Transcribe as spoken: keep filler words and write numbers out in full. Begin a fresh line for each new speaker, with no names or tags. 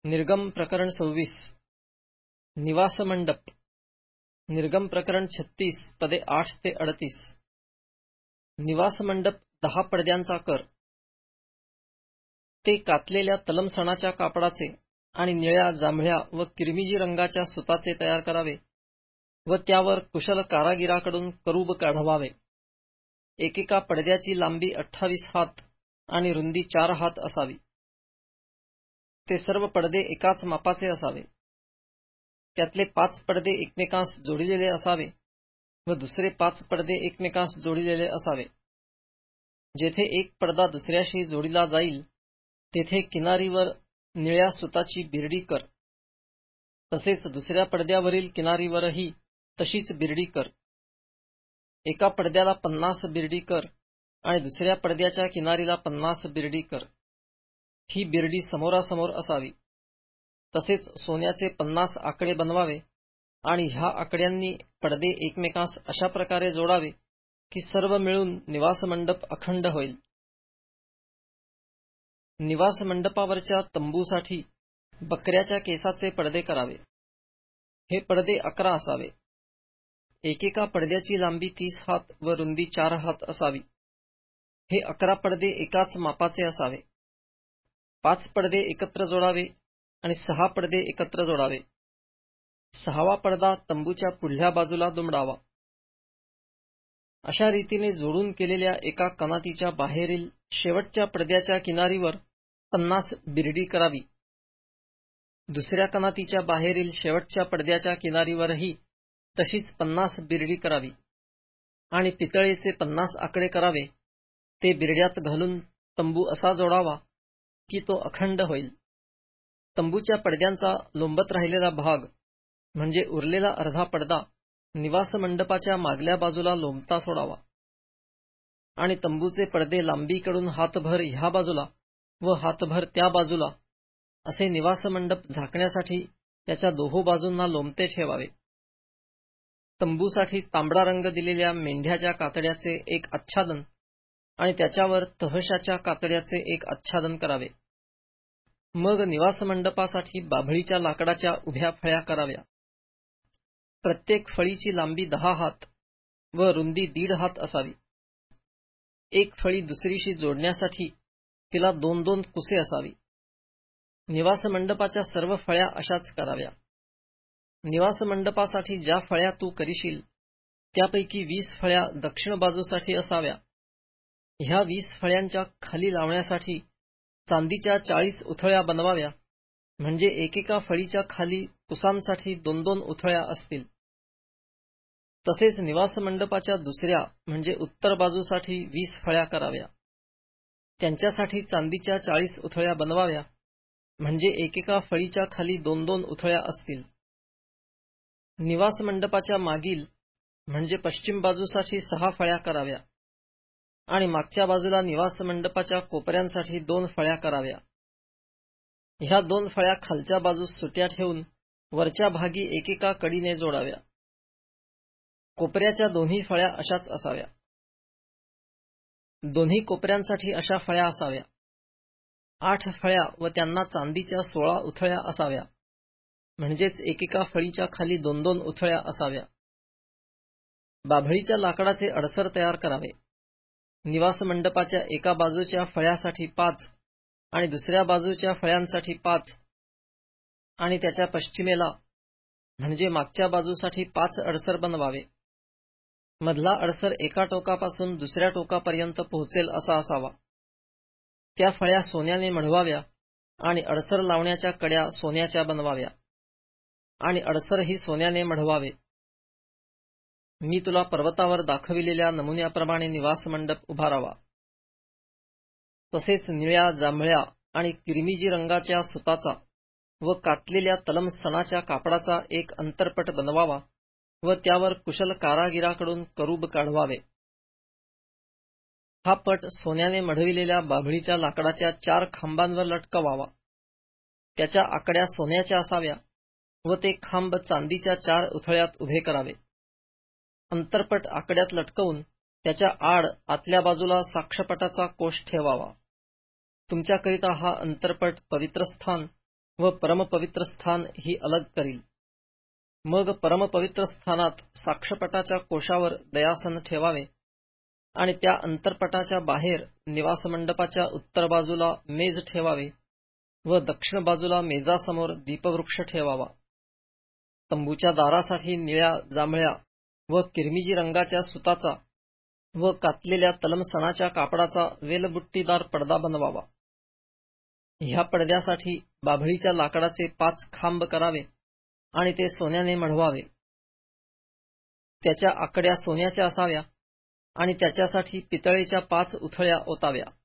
निर्गम प्रकरण सव्वीस. निवास मंडप. निर्गम प्रकरण छत्तीस पदे आठ ते अडतीस. निवास मंडप दहा पडद्यांचा कर. ते कातलेल्या तलमसणाच्या कापडाचे आणि निळ्या, जांभळ्या व किरमिजी रंगाच्या सुताचे तयार करावे व त्यावर कुशल कारागिराकडून करूब काढवावे. एकेका पडद्याची लांबी अठ्ठावीस हात आणि रुंदी चार हात असावी. ते सर्व पडदे एकाच मापाचे असावे. त्यातले पाच पडदे एकमेकांस जोडलेले असावे व दुसरे पाच पडदे एकमेकांस जोडलेले असावे. जेथे एक पडदा दुसऱ्याशी जोडला जाईल तेथे किनारीवर निळ्या सुताची बिरडी कर. तसेच दुसऱ्या पडद्यावरील किनारीवरही तशीच बिरडी कर. एका पडद्याला पन्नास बिरडी कर आणि दुसऱ्या पडद्याच्या किनारीला पन्नास बिरडी कर. ही बिरडी समोरासमोर असावी. तसेच सोन्याचे पन्नास आकडे बनवावे आणि ह्या आकड्यांनी पडदे एकमेकांस अशा प्रकारे जोडावे की सर्व मिळून निवास मंडप अखंड होईल. निवास मंडपावरच्या तंबूसाठी बकऱ्याच्या केसाचे पडदे करावे. हे पडदे अकरा असावे. एकेका पडद्याची लांबी तीस हात व रुंदी चार हात असावी. हे अकरा पडदे एकाच मापाचे असावे. पाच पडदे एकत्र जोडावे आणि सहा पडदे एकत्र जोडावे. सहावा पडदा तंबूच्या पुढल्या बाजूला दुमडावा. अशा रीतीने जोडून केलेल्या एका कनातीच्या बाहेरील शेवटच्या पडद्याच्या किनारीवर पन्नास बिरडी करावी. दुसऱ्या कनातीच्या बाहेरील शेवटच्या पडद्याच्या किनारीवरही तशीच पन्नास बिरडी करावी आणि पितळेचे पन्नास आकडे करावे. ते बिरड्यात घालून तंबू असा जोडावा की तो अखंड होईल. तंबूच्या पडद्यांचा लोंबत राहिलेला भाग म्हणजे उरलेला अर्धा पडदा निवास मंडपाच्या मागल्या बाजूला लोंबता सोडावा आणि तंबूचे पडदे लांबीकडून हातभर ह्या बाजूला व हातभर त्या बाजूला असे निवास मंडप झाकण्यासाठी त्याच्या दोहो बाजूंना लोंबते ठेवावे. तंबूसाठी तांबडा रंग दिलेल्या मेंढ्याच्या कातड्याचे एक आच्छादन आणि त्याच्यावर तहशाच्या कातड्याचे एक आच्छादन करावे. मग निवास मंडपासाठी बाभळीच्या लाकडाच्या उभ्या फळ्या कराव्या. प्रत्येक फळीची लांबी दहा हात व रुंदी दीड हात असावी. एक फळी दुसरीशी जोडण्यासाठी तिला दोन दोन कुसे असावी. निवास मंडपाच्या सर्व फळ्या अशाच कराव्या. निवास मंडपासाठी ज्या फळ्या तू करीशील त्यापैकी वीस फळ्या दक्षिण बाजूसाठी असाव्या. ह्या वीस फळ्यांच्या खाली लावण्यासाठी चांदीच्या चाळीस उथळ्या बनवाव्या, म्हणजे एकेका फळीच्या खाली कुसांसाठी दोन दोन उथळ्या असतील. तसेच निवास मंडपाच्या दुसऱ्या म्हणजे उत्तर बाजूसाठी वीस फळ्या कराव्या. त्यांच्यासाठी चांदीच्या चाळीस उथळ्या बनवाव्या, म्हणजे एकेका फळीच्या खाली दोन दोन उथळ्या असतील. निवास मंडपाच्या मागील म्हणजे पश्चिम बाजूसाठी सहा फळ्या कराव्या आणि मागच्या बाजूला निवास मंडपाच्या कोपऱ्यांसाठी दोन फळ्या कराव्या. ह्या दोन फळ्या खालच्या बाजूस सुट्या ठेवून वरच्या भागी एकेका कडीने जोडाव्या. कोपऱ्याच्या दोन्ही फळ्या अशाच असाव्या. दोन्ही कोपऱ्यांसाठी अशा फळ्या असाव्या. आठ फळ्या व त्यांना चांदीच्या सोळा उथळ्या असाव्या, म्हणजेच एकेका फळीच्या खाली दोन दोन उथळ्या असाव्या. बाभळीच्या लाकडाचे अडसर तयार करावे. निवास मंडपाच्या एका बाजूच्या फळ्यासाठी पाच आणि दुसऱ्या बाजूच्या फळ्यांसाठी पाच आणि त्याच्या पश्चिमेला म्हणजे मागच्या बाजूसाठी पाच अडसर बनवावे. मधला अडसर एका टोकापासून दुसऱ्या टोकापर्यंत पोहोचेल असा असावा. त्या फळ्या सोन्याने मढवाव्या आणि अडसर लावण्याच्या कड्या सोन्याच्या बनवाव्या आणि अडसरही सोन्याने मढवावे. मी तुला पर्वतावर दाखविलेल्या नमुन्याप्रमाणे निवास मंडप उभारावा. तसेच निळ्या, जांभळ्या आणि किरमिजी रंगाच्या सुताचा व कातलेल्या तलमसणाच्या कापडाचा एक अंतरपट बनवावा व त्यावर कुशल कारागिराकडून करूब काढवावे. हा पट सोन्याने मढविलेल्या बाभळीच्या लाकडाच्या चार खांबांवर लटकवावा. त्याच्या आकड्या सोन्याच्या असाव्या व ते खांब चांदीच्या चार उथळ्यात उभे करावे. अंतरपट आकड्यात लटकवून त्याच्या आड आतल्या बाजूला साक्षपटाचा कोश ठेवावा. तुमच्याकरिता हा अंतरपट पवित्रस्थान व परमपवित्र स्थान ही अलग करील. मग परमपवित्र स्थानात साक्षपटाच्या कोशावर दयासन ठेवावे आणि त्या अंतरपटाच्या बाहेर निवासमंडपाच्या उत्तर बाजूला मेज ठेवावे व दक्षिण बाजूला मेजासमोर दीपवृक्ष ठेवावा. तंबूच्या दारासाठी निळ्या, जांभळ्या व किरमिजी रंगाच्या सुताचा व कातलेल्या तलमसणाच्या कापडाचा वेलबुट्टीदार पडदा बनवावा. ह्या पडद्यासाठी बाभळीच्या लाकडाचे पाच खांब करावे आणि ते सोन्याने मढवावे. त्याच्या आकड्या सोन्याच्या असाव्या आणि त्याच्यासाठी पितळेच्या पाच उथळ्या ओताव्या.